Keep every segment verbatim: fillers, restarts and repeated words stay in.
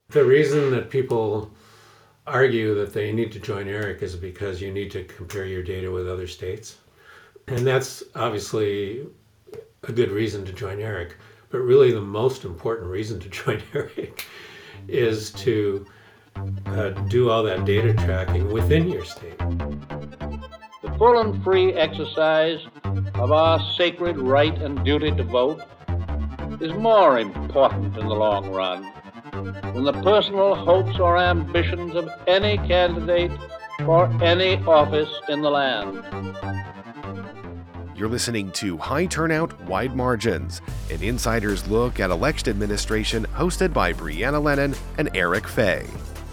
The reason that people argue that they need to join ERIC is because you need to compare your data with other states. And that's obviously a good reason to join ERIC. But really the most important reason to join ERIC is to uh, do all that data tracking within your state. The full and free exercise of our sacred right and duty to vote is more important in the long run than the personal hopes or ambitions of any candidate for any office in the land. You're listening to High Turnout, Wide Margins, an insider's look at election administration hosted by Brianna Lennon and Eric Fay.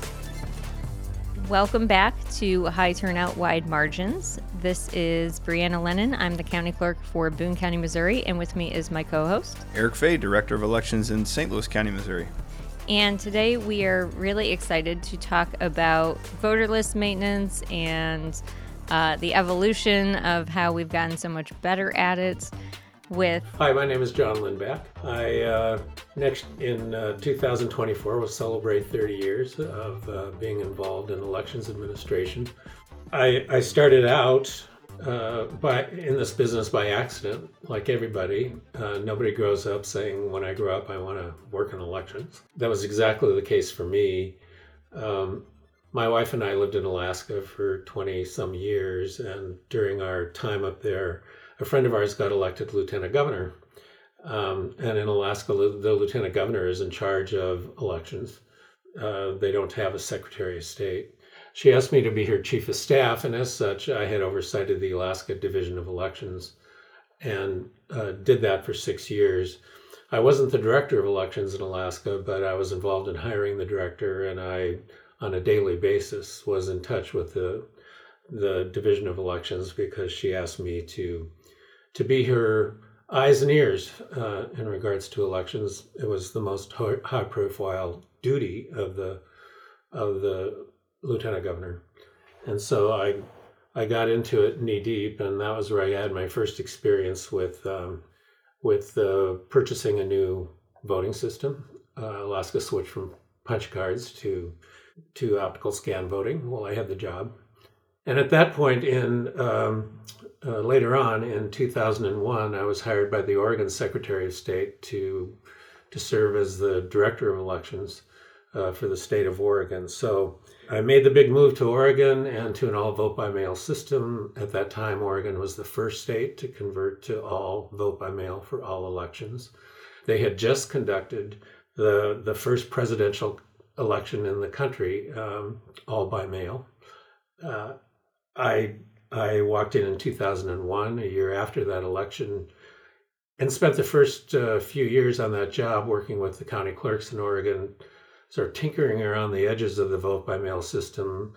Welcome back to High Turnout, Wide Margins. This is Brianna Lennon. I'm the county clerk for Boone County, Missouri, and with me is my co-host, Eric Fay, Director of Elections in Saint Louis County, Missouri. And today we are really excited to talk about voter list maintenance and uh, the evolution of how we've gotten so much better at it with... Hi, my name is John Lindback. I, uh, next in uh, two thousand twenty-four, will celebrate thirty years of uh, being involved in elections administration. I, I started out uh, by in this business by accident, like everybody. Uh, nobody grows up saying, when I grow up, I want to work in elections. That was exactly the case for me. Um, my wife and I lived in Alaska for twenty some years, and during our time up there, a friend of ours got elected lieutenant governor. Um, and in Alaska, the lieutenant governor is in charge of elections. Uh, they don't have a secretary of state. She asked me to be her chief of staff, and as such, I had oversight of the Alaska Division of Elections and uh, did that for six years. I wasn't the director of elections in Alaska, but I was involved in hiring the director, and I, on a daily basis, was in touch with the the Division of Elections because she asked me to to be her eyes and ears uh, in regards to elections. It was the most high-profile duty of the of the lieutenant governor, and so I I got into it knee deep, and that was where I had my first experience with um, with uh, purchasing a new voting system. Uh, Alaska switched from punch cards to to optical scan voting while I had the job, and at that point in um, uh, later on in two thousand one, I was hired by the Oregon Secretary of State to to serve as the director of elections uh, for the state of Oregon. So I made the big move to Oregon and to an all vote by mail system. At that time, Oregon was the first state to convert to all vote by mail for all elections. They had just conducted the the first presidential election in the country, um, all by mail. Uh, I I walked in in two thousand one, a year after that election, and spent the first uh, few years on that job working with the county clerks in Oregon, sort of tinkering around the edges of the vote by mail system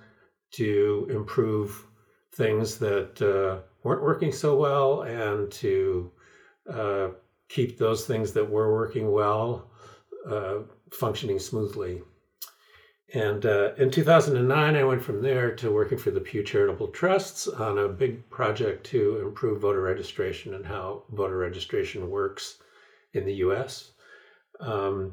to improve things that uh, weren't working so well and to uh, keep those things that were working well uh, functioning smoothly. And uh, in two thousand nine, I went from there to working for the Pew Charitable Trusts on a big project to improve voter registration and how voter registration works in the U S. Um,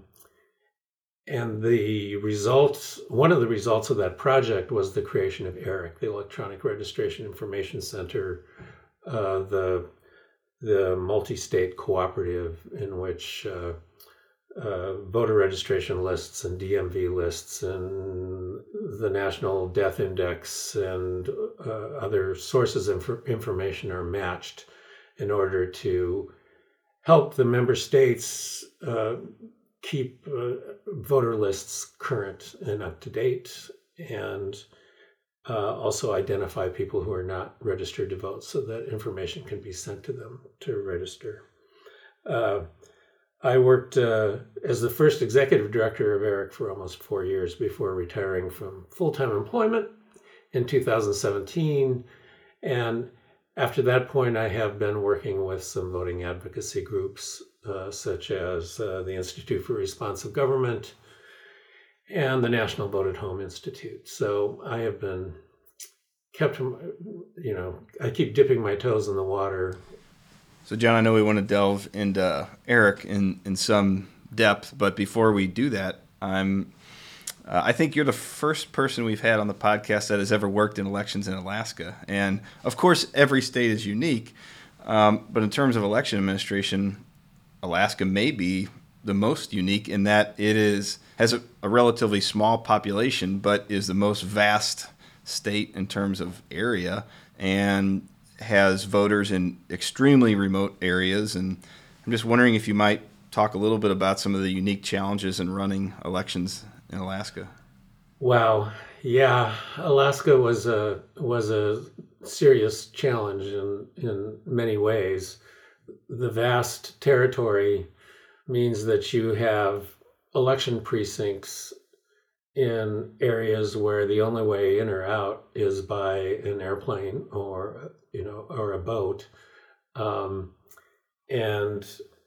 and the results, one of the results of that project was the creation of ERIC, the Electronic Registration Information Center, uh, the the multi-state cooperative in which uh, Uh, voter registration lists and D M V lists and the National Death Index and uh, other sources of inf- information are matched in order to help the member states uh, keep uh, voter lists current and up to date, and uh, also identify people who are not registered to vote so that information can be sent to them to register. Uh, I worked uh, as the first executive director of ERIC for almost four years before retiring from full-time employment in two thousand seventeen. And after that point, I have been working with some voting advocacy groups, uh, such as uh, the Institute for Responsive Government and the National Vote at Home Institute. So I have been kept, you know, I keep dipping my toes in the water. So, John, I know we want to delve into Eric in, in some depth, but before we do that, I'm Uh, I think you're the first person we've had on the podcast that has ever worked in elections in Alaska. And of course, every state is unique. Um, but in terms of election administration, Alaska may be the most unique in that it is has a, a relatively small population, but is the most vast state in terms of area and has voters in extremely remote areas. And I'm just wondering if you might talk a little bit about some of the unique challenges in running elections in Alaska. Wow, yeah, Alaska was a was a serious challenge in in many ways. The vast territory means that you have election precincts in areas where the only way in or out is by an airplane or you know or a boat, um, and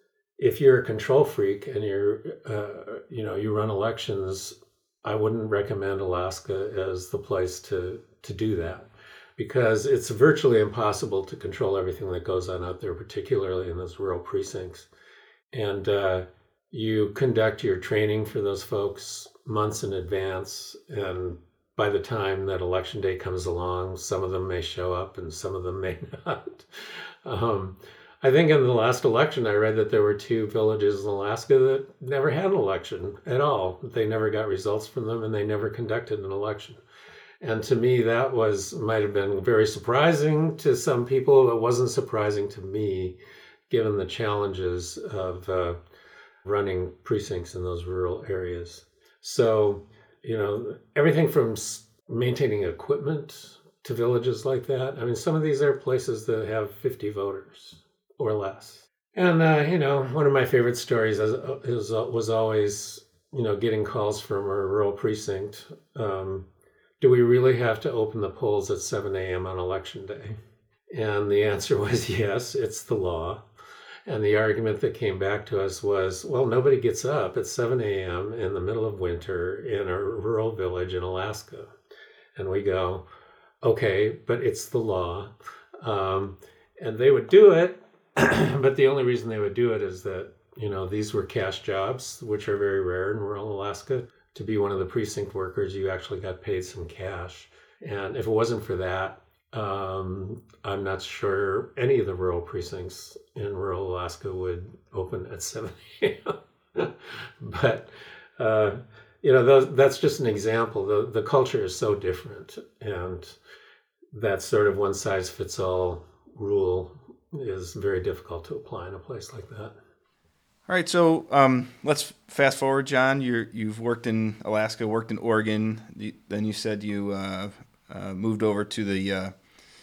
if you're a control freak and you're uh, you know you run elections, I wouldn't recommend Alaska as the place to to do that, because it's virtually impossible to control everything that goes on out there, particularly in those rural precincts. And uh, you conduct your training for those folks months in advance, and by the time that election day comes along, some of them may show up and some of them may not. Um, I think in the last election, I read that there were two villages in Alaska that never had an election at all. They never got results from them, and they never conducted an election. And to me, that was might have been very surprising to some people. It wasn't surprising to me, given the challenges of uh, running precincts in those rural areas. So, you know, everything from maintaining equipment to villages like that. I mean, some of these are places that have fifty voters or less. And, uh, you know, one of my favorite stories is, is, was always, you know, getting calls from a rural precinct. Um, do we really have to open the polls at seven a.m. on election day? And the answer was yes, it's the law. And the argument that came back to us was, well, nobody gets up at seven a.m. in the middle of winter in a rural village in Alaska. And we go, okay, but it's the law. Um, and they would do it, but the only reason they would do it is that, you know, these were cash jobs, which are very rare in rural Alaska. To be one of the precinct workers, you actually got paid some cash. And if it wasn't for that, um, I'm not sure any of the rural precincts in rural Alaska would open at seven a.m. But, uh, you know, those, that's just an example. The, the culture is so different. And that sort of one-size-fits-all rule is very difficult to apply in a place like that. All right, so um, let's fast forward, John. You're, you've worked in Alaska, worked in Oregon. Then you said you uh, uh, moved over to the uh,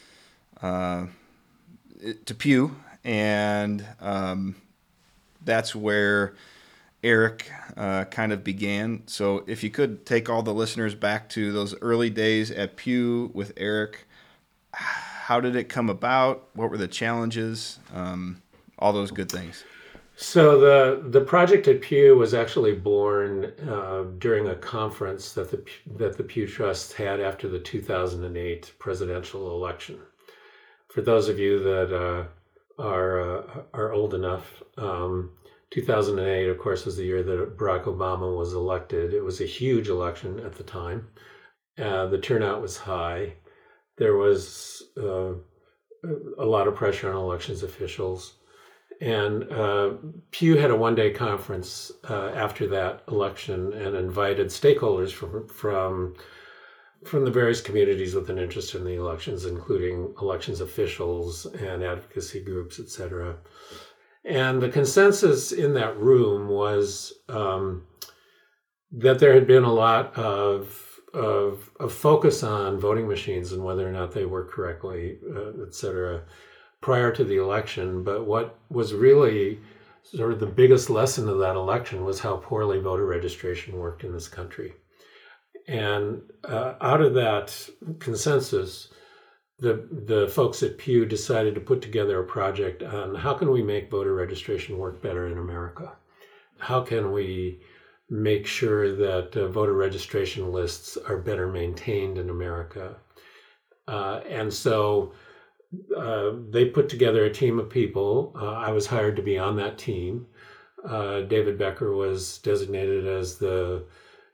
uh, to Pew, and um, that's where Eric uh, kind of began. So if you could take all the listeners back to those early days at Pew with Eric, how did it come about? What were the challenges? Um, all those good things. So the the project at Pew was actually born uh, during a conference that the that the Pew Trust had after the two thousand eight presidential election. For those of you that uh, are uh, are old enough, um, two thousand eight, of course, was the year that Barack Obama was elected. It was a huge election at the time. Uh, the turnout was high. There was uh, a lot of pressure on elections officials. And uh, Pew had a one-day conference uh, after that election and invited stakeholders from from from the various communities with an interest in the elections, including elections officials and advocacy groups, et cetera. And the consensus in that room was um, that there had been a lot of, of of focus on voting machines and whether or not they work correctly, uh, et cetera, prior to the election. But what was really sort of the biggest lesson of that election was how poorly voter registration worked in this country. And uh, out of that consensus, the the folks at Pew decided to put together a project on how can we make voter registration work better in America? How can we make sure that uh, voter registration lists are better maintained in America? Uh, and so Uh, they put together a team of people. Uh, I was hired to be on that team. Uh, David Becker was designated as the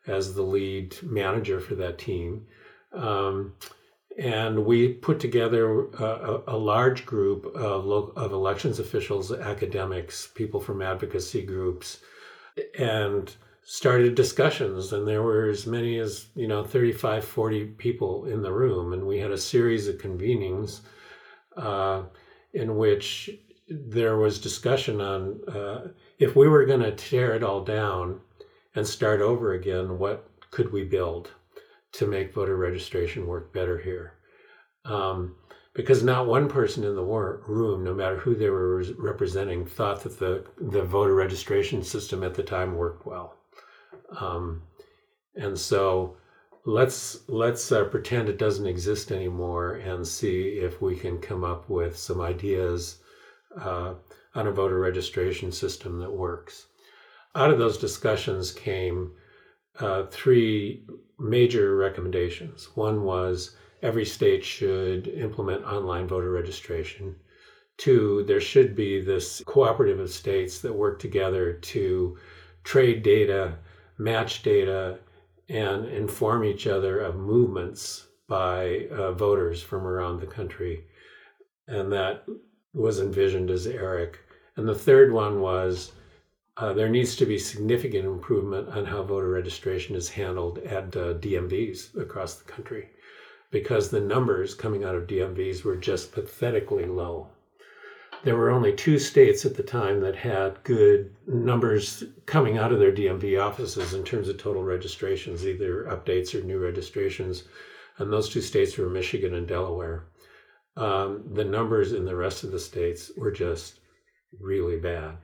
as the lead manager for that team. Um, and we put together a, a large group of, lo- of elections officials, academics, people from advocacy groups, and started discussions. And there were as many as, you know, thirty-five, forty people in the room. And we had a series of convenings uh, in which there was discussion on uh, if we were going to tear it all down and start over again, what could we build to make voter registration work better here? Um, because not one person in the war- room, no matter who they were res- representing, thought that the, the voter registration system at the time worked well. Um, and so let's let's uh, pretend it doesn't exist anymore and see if we can come up with some ideas uh, on a voter registration system that works. Out of those discussions came uh, three major recommendations. One was every state should implement online voter registration. Two, there should be this cooperative of states that work together to trade data, match data, and inform each other of movements by uh, voters from around the country. And that was envisioned as ERIC. And the third one was uh, there needs to be significant improvement on how voter registration is handled at uh, D M Vs across the country, because the numbers coming out of D M Vs were just pathetically low. There were only two states at the time that had good numbers coming out of their D M V offices in terms of total registrations, either updates or new registrations. And those two states were Michigan and Delaware. Um, the numbers in the rest of the states were just really bad.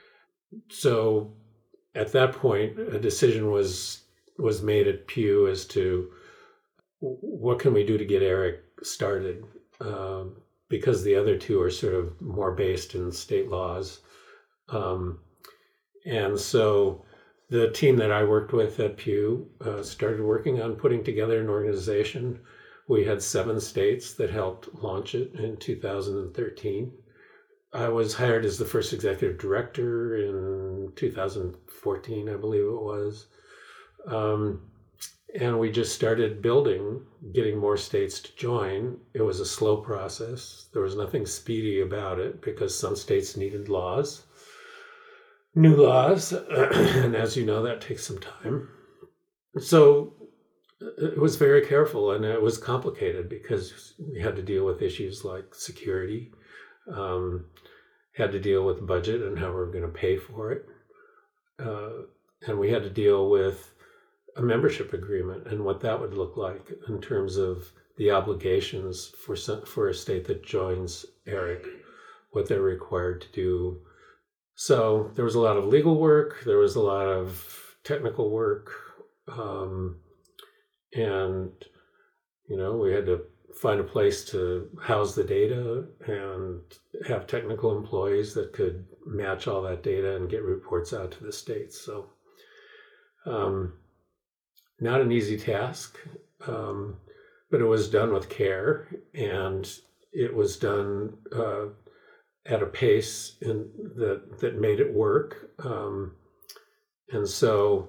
So at that point, a decision was was made at Pew as to what can we do to get ERIC started. Um, because the other two are sort of more based in state laws. Um, and so the team that I worked with at Pew uh, started working on putting together an organization. We had seven states that helped launch it in two thousand thirteen. I was hired as the first executive director in two thousand fourteen, I believe it was. Um, And we just started building, getting more states to join. It was a slow process. There was nothing speedy about it because some states needed laws, new laws. And as you know, that takes some time. So it was very careful, and it was complicated because we had to deal with issues like security, um, had to deal with budget and how we we're going to pay for it. Uh, and we had to deal with a membership agreement and what that would look like in terms of the obligations for some, for a state that joins ERIC, what they're required to do. So there was a lot of legal work, there was a lot of technical work, um, and you know we had to find a place to house the data and have technical employees that could match all that data and get reports out to the states. So. Um, Not an easy task, um, but it was done with care, and it was done uh, at a pace in, that that made it work. Um, and so,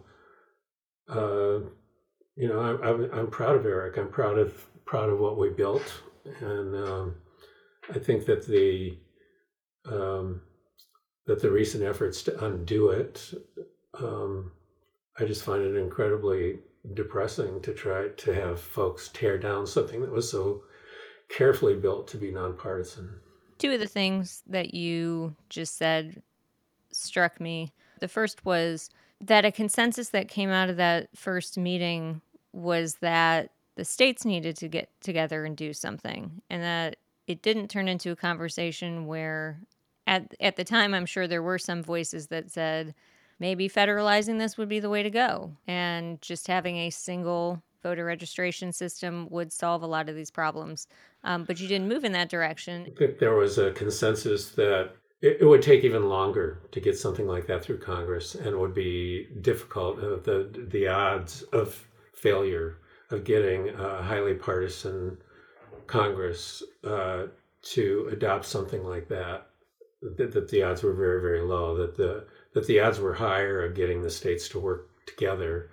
uh, you know, I, I'm I'm proud of ERIC. I'm proud of proud of what we built, and um, I think that the um, that the recent efforts to undo it, um, I just find it incredibly depressing to try to have folks tear down something that was so carefully built to be nonpartisan. Two of the things that you just said struck me. The first was that a consensus that came out of that first meeting was that the states needed to get together and do something, and that it didn't turn into a conversation where at at the time I'm sure there were some voices that said maybe federalizing this would be the way to go, and just having a single voter registration system would solve a lot of these problems. Um, but you didn't move in that direction. I think there was a consensus that it, it would take even longer to get something like that through Congress, and would be difficult. Uh, the the odds of failure of getting a highly partisan Congress uh, to adopt something like that, that, that the odds were very, very low. That the that the odds were higher of getting the states to work together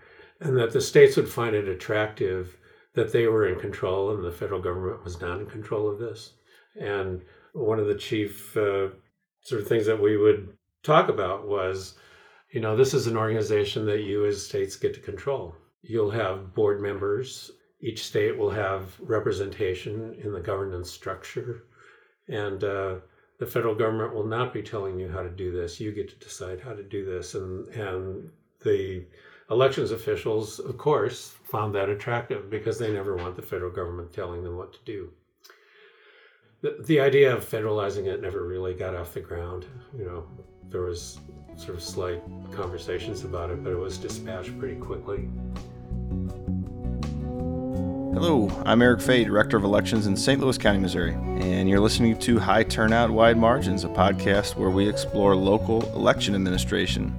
and that the states would find it attractive that they were in control and the federal government was not in control of this. And one of the chief uh, sort of things that we would talk about was, you know, this is an organization that you as states get to control. You'll have board members. Each state will have representation in the governance structure. And uh, the federal government will not be telling you how to do this. You get to decide how to do this. And, and the elections officials, of course, found that attractive because they never want the federal government telling them what to do. The, the idea of federalizing it never really got off the ground. You know, there was sort of slight conversations about it, but it was dispatched pretty quickly. Hello, I'm Eric Fay, Director of Elections in Saint Louis County, Missouri, and you're listening to High Turnout, Wide Margins, a podcast where we explore local election administration.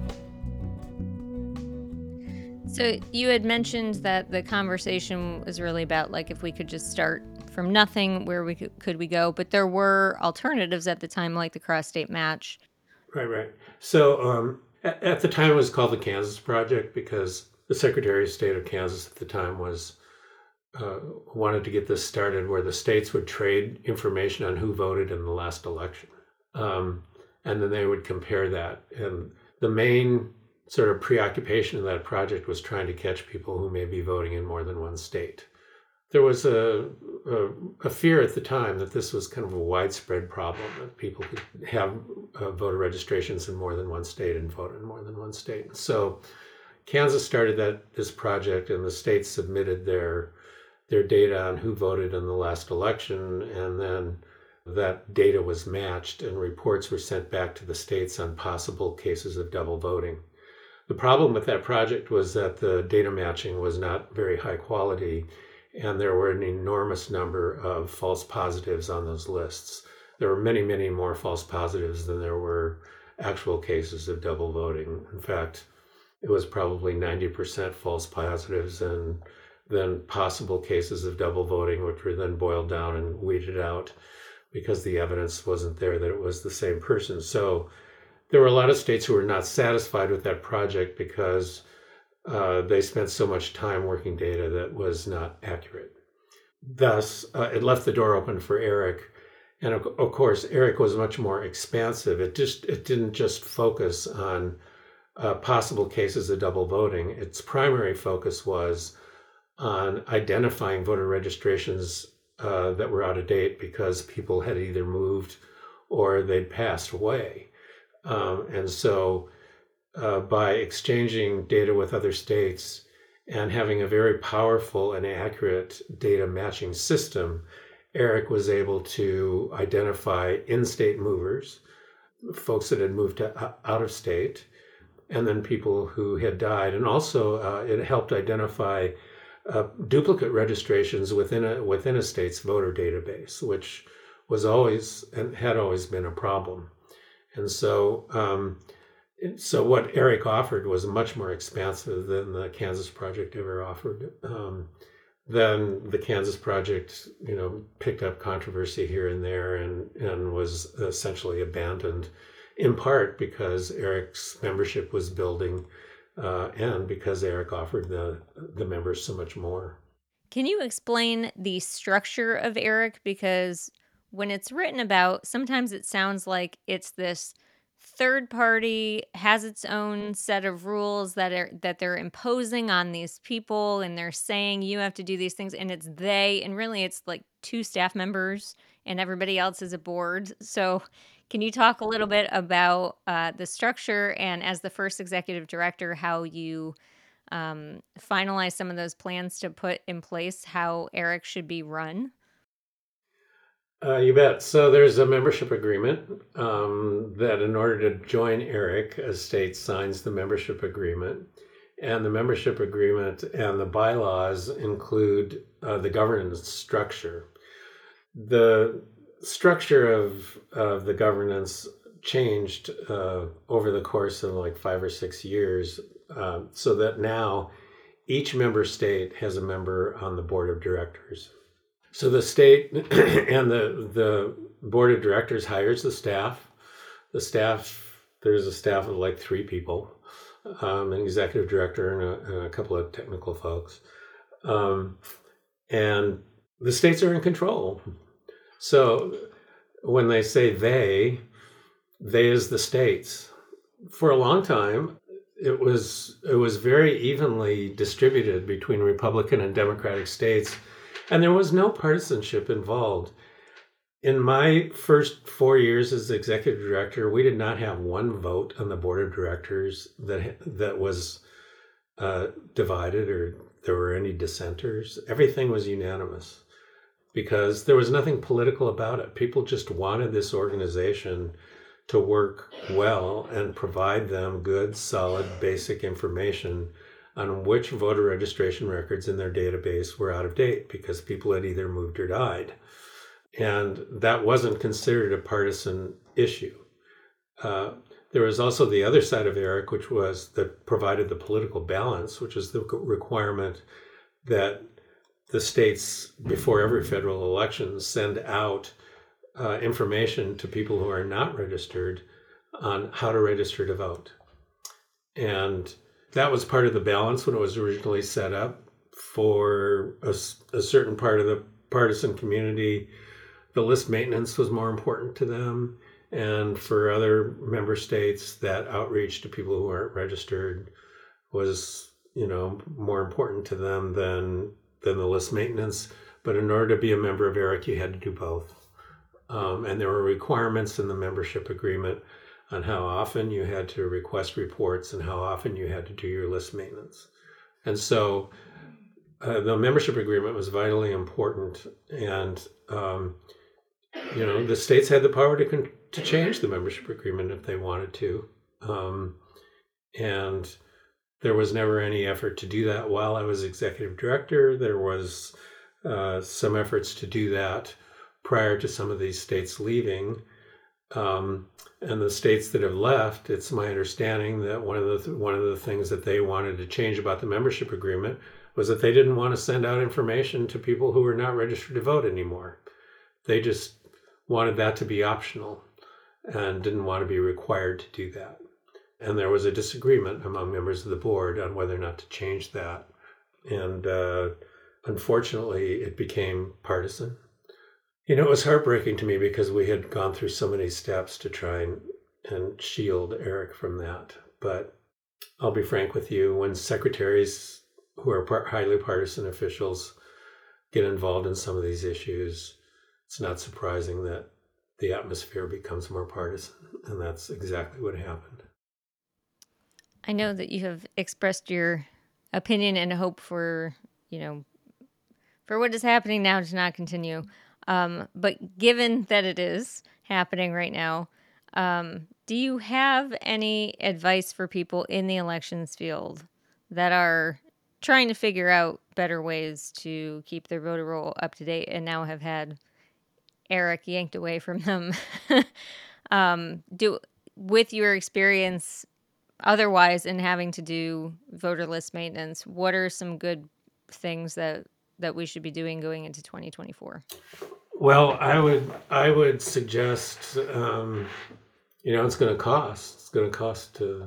So you had mentioned that the conversation was really about, like, if we could just start from nothing, where we could, could we go? But there were alternatives at the time, like the cross-state match. Right, right. So um, at, at the time, it was called the Kansas Project because the Secretary of State of Kansas at the time was uh, wanted to get this started, where the states would trade information on who voted in the last election, um, and then they would compare that. And the main sort of preoccupation of that project was trying to catch people who may be voting in more than one state. There was a, a, a fear at the time that this was kind of a widespread problem, that people could have uh, voter registrations in more than one state and vote in more than one state. So Kansas started that this project, and the states submitted their their data on who voted in the last election, and then that data was matched and reports were sent back to the states on possible cases of double voting. The problem with that project was that the data matching was not very high quality, and there were an enormous number of false positives on those lists. There were many, many more false positives than there were actual cases of double voting. In fact, it was probably ninety percent false positives and then possible cases of double voting, which were then boiled down and weeded out because the evidence wasn't there that it was the same person. So there were a lot of states who were not satisfied with that project because uh, they spent so much time working data that was not accurate. Thus, uh, it left the door open for ERIC. And of, of course, ERIC was much more expansive. It just it didn't just focus on uh, possible cases of double voting. Its primary focus was on identifying voter registrations uh, that were out of date because people had either moved or they'd passed away. Um, and so uh, by exchanging data with other states and having a very powerful and accurate data matching system, ERIC was able to identify in-state movers, folks that had moved to, out of state, and then people who had died. And also uh, it helped identify uh, duplicate registrations within a, within a state's voter database, which was always and had always been a problem. And so, um, so what ERIC offered was much more expansive than the Kansas Project ever offered. Um, then the Kansas Project, you know, picked up controversy here and there, and and was essentially abandoned, in part because ERIC's membership was building, uh, and because ERIC offered the the members so much more. Can you explain the structure of ERIC? Because when it's written about, sometimes it sounds like it's this third party, has its own set of rules that are that they're imposing on these people, and they're saying you have to do these things, and it's they, and really it's like two staff members and everybody else is a board. So can you talk a little bit about uh, the structure, and as the first executive director, how you um, finalize some of those plans to put in place how ERIC should be run? Uh, you bet. So there's a membership agreement um, that in order to join ERIC, a state signs the membership agreement. And the membership agreement and the bylaws include uh, the governance structure. The structure of, of the governance changed uh, over the course of like five or six years uh, so that now each member state has a member on the board of directors. So the state and the the board of directors hires the staff. The staff, there's a staff of like three people. um, an executive director, and a, and a couple of technical folks. Um, and the states are in control. So when they say they, they is the states. For a long time, it was it was very evenly distributed between Republican and Democratic states, and there was no partisanship involved. In my first four years as executive director, we did not have one vote on the board of directors that that was uh, divided or there were any dissenters. Everything was unanimous because there was nothing political about it. People just wanted this organization to work well and provide them good, solid, basic information on which voter registration records in their database were out of date because people had either moved or died. And that wasn't considered a partisan issue. Uh, there was also the other side of ERIC, which was that provided the political balance, which is the requirement that the states, before every federal election, send out uh, information to people who are not registered on how to register to vote. And that was part of the balance when it was originally set up. For a, a certain part of the partisan community, the list maintenance was more important to them. And for other member states, that outreach to people who aren't registered was, you know, more important to them than than the list maintenance. But in order to be a member of ERIC, you had to do both. Um, and there were requirements in the membership agreement on how often you had to request reports and how often you had to do your list maintenance. And so uh, the membership agreement was vitally important. And, um, you know, the states had the power to con- to change the membership agreement if they wanted to. Um, and there was never any effort to do that while I was executive director. There was uh, some efforts to do that prior to some of these states leaving. Um, and the states that have left, it's my understanding that one of the th- one of the things that they wanted to change about the membership agreement was that they didn't want to send out information to people who were not registered to vote anymore. They just wanted that to be optional and didn't want to be required to do that. And there was a disagreement among members of the board on whether or not to change that. And uh, unfortunately, it became partisan. You know, it was heartbreaking to me because we had gone through so many steps to try and, and shield ERIC from that. But I'll be frank with you, when secretaries who are par- highly partisan officials get involved in some of these issues, it's not surprising that the atmosphere becomes more partisan. And that's exactly what happened. I know that you have expressed your opinion and hope for, you know, for what is happening now to not continue. Um, but given that it is happening right now, um, do you have any advice for people in the elections field that are trying to figure out better ways to keep their voter roll up to date and now have had ERIC yanked away from them? um, do with your experience otherwise in having to do voter list maintenance, what are some good things that that we should be doing going into twenty twenty-four? Well, I would I would suggest, um, you know, it's going to cost. It's going to cost to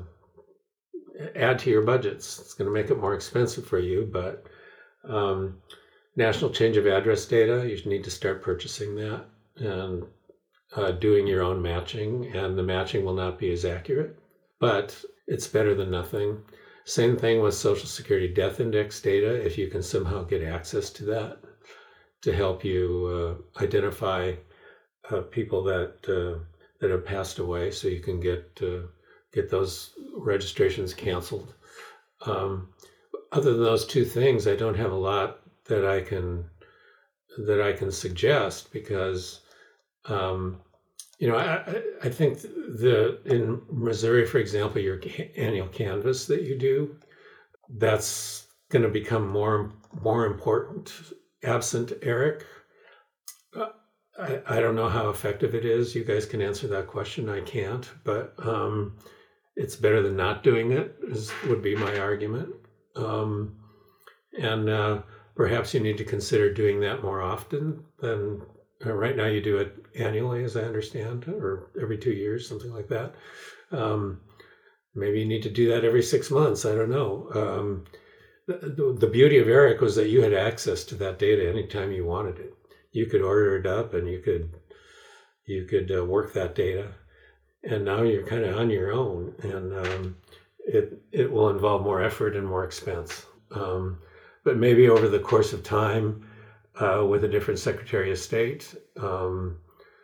add to your budgets. It's going to make it more expensive for you, but um, national change of address data, you need to start purchasing that and uh, doing your own matching, and the matching will not be as accurate, but it's better than nothing. Same thing with Social Security Death Index data, if you can somehow get access to that to help you uh, identify uh, people that uh, that have passed away, so you can get uh, get those registrations canceled. Um, other than those two things, I don't have a lot that I can that I can suggest because um, you know I, I think the in Missouri, for example, your annual canvass that you do, that's going to become more more important absent ERIC. Uh, I, I don't know how effective it is. You guys can answer that question. I can't, but um, it's better than not doing it, is, would be my argument. Um, and uh, perhaps you need to consider doing that more often than uh, right now. You do it annually, as I understand, or every two years, something like that. Um, maybe you need to do that every six months. I don't know. Um, the, the beauty of ERIC was that you had access to that data anytime you wanted it. You could order it up and you could you could uh, work that data. And now you're kind of on your own, and um, it it will involve more effort and more expense. Um, but maybe over the course of time, uh, with a different Secretary of State, um,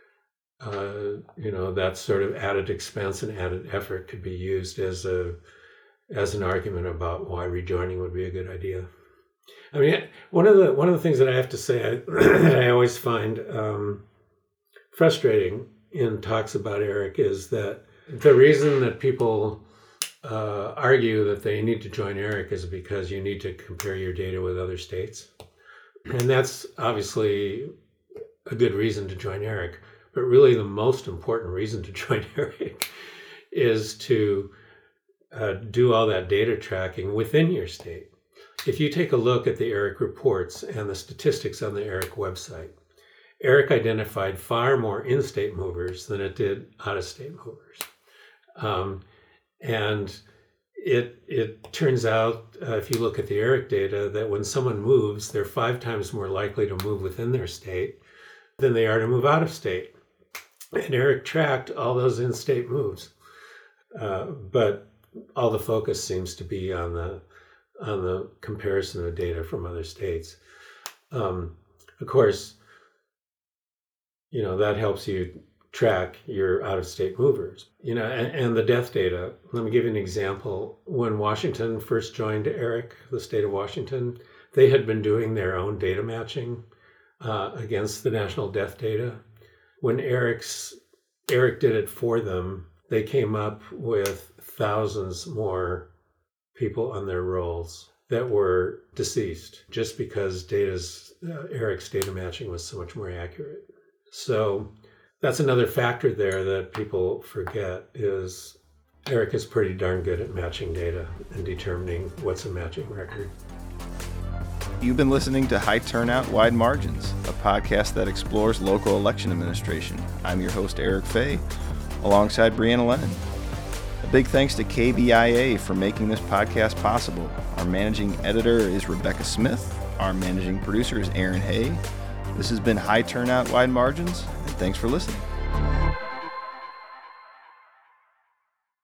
uh, you know, that sort of added expense and added effort could be used as a as an argument about why rejoining would be a good idea. I mean, one of the one of the things that I have to say I, that I always find um, frustrating in talks about ERIC is that the reason that people uh, argue that they need to join ERIC is because you need to compare your data with other states. And that's obviously a good reason to join ERIC. But really the most important reason to join ERIC is to uh, do all that data tracking within your state. If you take a look at the ERIC reports and the statistics on the ERIC website, ERIC identified far more in-state movers than it did out-of-state movers. Um, and it it turns out, uh, if you look at the ERIC data, that when someone moves, they're five times more likely to move within their state than they are to move out of state. And ERIC tracked all those in-state moves. Uh, but all the focus seems to be on the on the comparison of data from other states. Um, of course, you know, that helps you track your out-of-state movers, you know, and, and the death data. Let me give you an example. When Washington first joined ERIC, the state of Washington, they had been doing their own data matching uh, against the national death data. When ERIC's, ERIC did it for them, they came up with thousands more people on their rolls that were deceased just because data's, uh, ERIC's data matching was so much more accurate. So that's another factor there that people forget is ERIC is pretty darn good at matching data and determining what's a matching record. You've been listening to High Turnout, Wide Margins, a podcast that explores local election administration. I'm your host, Eric Fay, alongside Brianna Lennon. A big thanks to K B I A for making this podcast possible. Our managing editor is Rebecca Smith. Our managing producer is Aaron Hay. This has been High Turnout, Wide Margins, and thanks for listening.